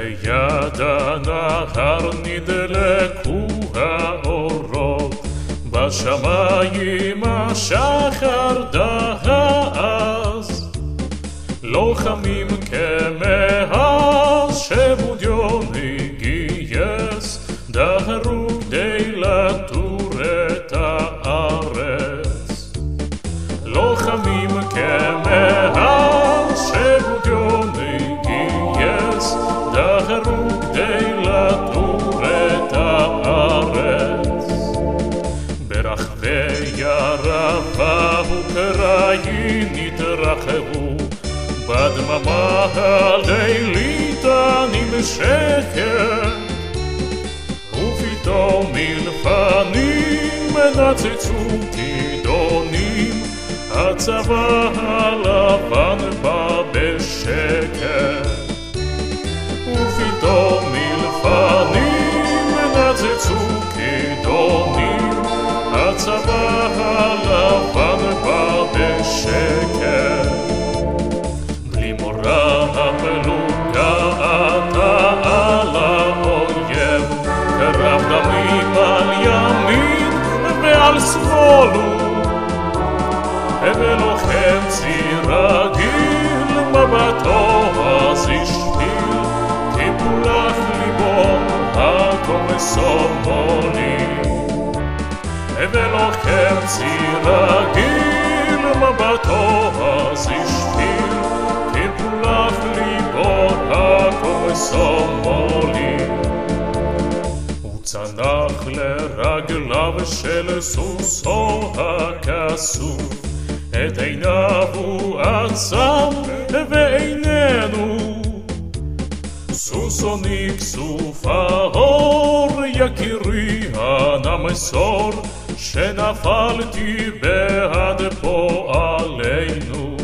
ליד הנהר נדלקו האורות, בשמיים השחר דהז, לוחמים כמאז שבודיוני גייס, דהרו כדי לתור את הארץ. לוחמים כמאז שבודיוני גייס, דהרו כדי לתור את הארץ. ברחבי ערבה אוקראינית רחבו, בדממה הלילית הנמשכת, ופתאום מלפנים נצצו כידונים, הצבא הלבן בא בשקט. ופתאום מלפנים נצצו כידונים, הצבא הלבן בא בשקט. בלי מורא הפלוגה עטה על האויב, קרב דמים על ימין ועל שמאל, ולוחם ציר רגיל מבטו אז השפיל, טיפולח ליבו הקומסומולי. ולוחם ציר רגיל מבטו אז השפיל, טיפולח ליבו הקומסומולי. הוא צנח לרגליו של סוסו הכסוף, את עיניו הוא עצם ואיננו. סוסו נכסוף האור, יקירי הנמסור, שנפלתי בעד פועלנו.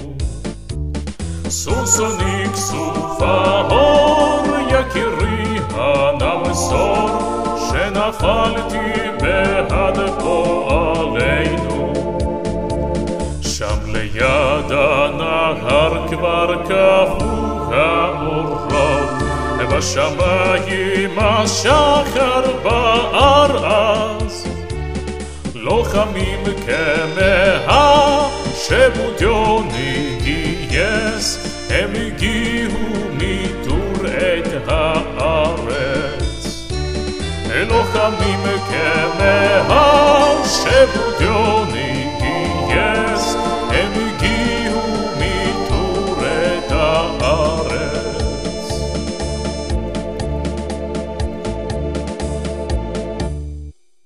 סוסו נכסוף האור, יקירי הנמסור, שנפלתי בעד פועלנו. שם ליד הנהר כבר קפאו האורות, בשמיים השחר בער אז, לוחמים כמאה שבודיוני גייס, הם הגיעו מטור את הארץ. לוחמים כמאה שבודיוני